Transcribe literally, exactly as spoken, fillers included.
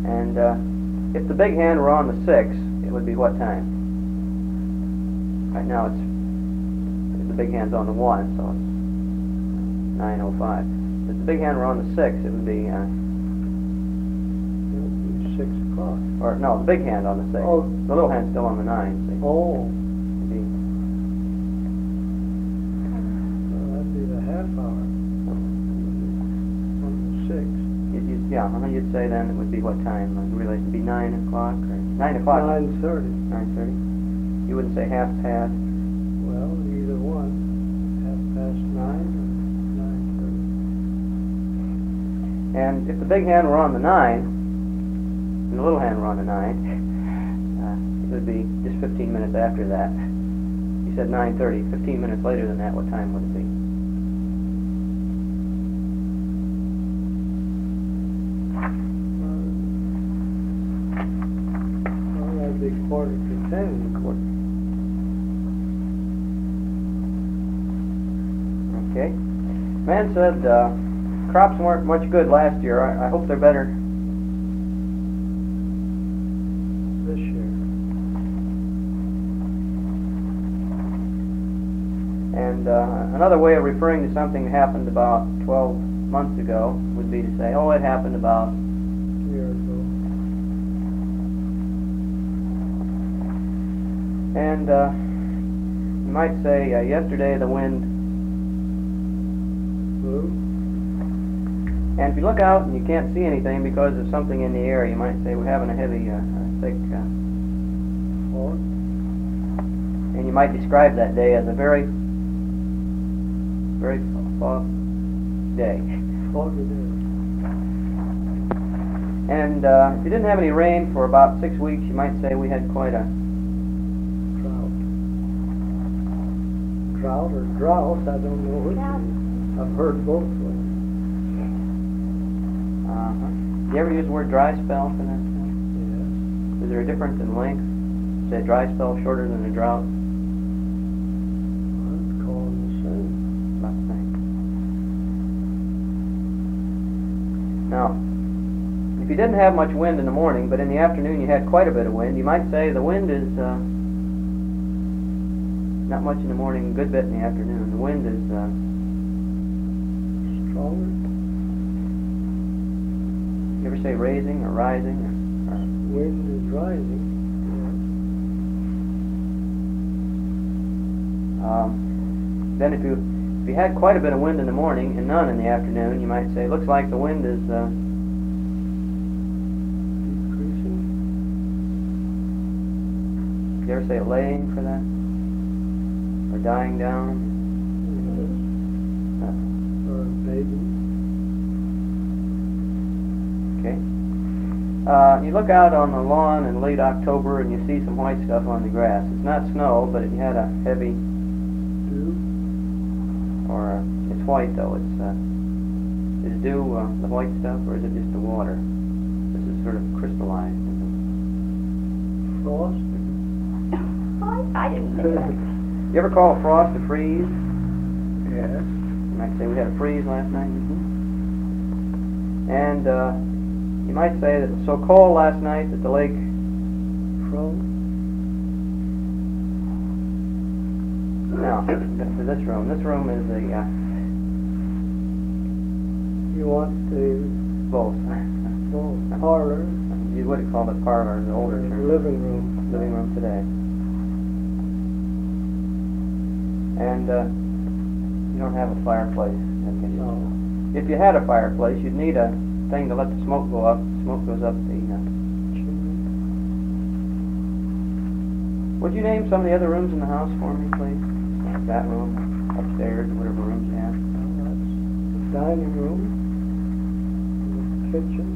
And uh, if the big hand were on the six, it would be what time? Right now it's, the big hand's on the one, so it's nine oh five. If the big hand were on the six, it would be, uh, It would be six o'clock. or no, the big hand on the six. Oh. The little hand's still on the nine, see? Oh, It'd be, well, that'd be the half hour. On the six. you'd, you'd, yeah, uh-huh, you'd say then it would be what time? Uh, Really, it'd be nine o'clock or nine o'clock? Nine thirty. Nine thirty. You wouldn't say half past. Well, either one. Half past nine or nine thirty. And if the big hand were on the nine, and the little hand were on the nine, uh, it would be just fifteen minutes after that. You said nine thirty. fifteen minutes later than that, what time would it be? Well, that'd be quarter to ten. Quarter. Okay. Man said uh, crops weren't much good last year. I, I hope they're better This year. And uh, another way of referring to something that happened about twelve months ago would be to say, oh, it happened about, A year ago. and uh, you might say, uh, yesterday the wind, Blue. and if you look out and you can't see anything because of something in the air, you might say we're having a heavy, uh, thick, uh, Four. and you might describe that day as a very, very fog day. Foggy day. And uh, if you didn't have any rain for about six weeks, you might say we had quite a Drought. Drought or drought, I don't know which. Drought. it is. I've heard both ways. Uh-huh. You ever use the word dry spell for that? Yes. Is there a difference in length? Say a dry spell shorter than a drought? I'd call them the same. About the same. Now, if you didn't have much wind in the morning, but in the afternoon you had quite a bit of wind, you might say the wind is uh, not much in the morning, a good bit in the afternoon. The wind is uh, Stronger. you ever say raising or rising? Or, or Wind is rising. um, then if you if you had quite a bit of wind in the morning and none in the afternoon, you might say, looks like the wind is uh, Decreasing. you ever say laying for that? Or dying down? Yes. Uh, Or a baby. okay. Uh, you look out on the lawn in late October and you see some white stuff on the grass. It's not snow, but if you had a heavy, Dew. or uh, it's white though. It's uh, is dew uh, the white stuff, or is it just the water? This is sort of crystallized. Frost. I didn't think that. You ever call a frost a freeze? Yes. You might say we had a freeze last night. Mm-hmm. And uh, you might say that it was so cold last night that the lake Froze. Now, to this room. This room is a uh, You want the both. oh, parlor. You would call it parlor in the older or term. living room. Living room today. And uh, you don't have a fireplace. Okay. No. If you had a fireplace, you'd need a thing to let the smoke go up. Smoke goes up the. Uh, Chimney. would you name some of the other rooms in the house for me, please? Like that room, upstairs, whatever rooms you have. Well, that's the dining room. The kitchen.